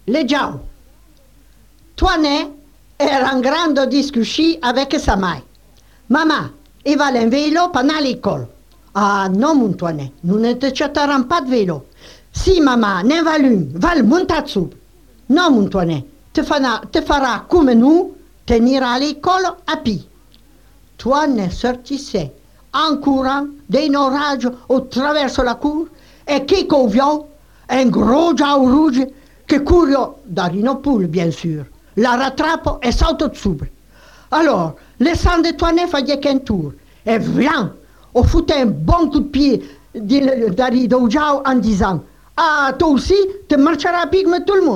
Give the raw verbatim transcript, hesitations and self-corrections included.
Leggiamo. Toine era in grande discussione avec sa mère. Maman, il va in vélo pendant l'école. Ah non, mon Toine, nous ne te chatterons pas de vélo. Si, maman, ne va l'une, va le monter dessous. Non, mon Toine, te fera, te fera comme nous, tenir à l'école à pied. Toine sortissait en courant d'un orage au travers la cour et qui vient un gros jau rouge qui court dans une poule, bien sûr. La rattrape et saute dessous. Alors, le sang de Toine faisait qu'un tour. Et viens, on foutait un bon coup de pied dans le jau en disant « Ah, toi aussi, tu marcheras pique, mais tout le monde ».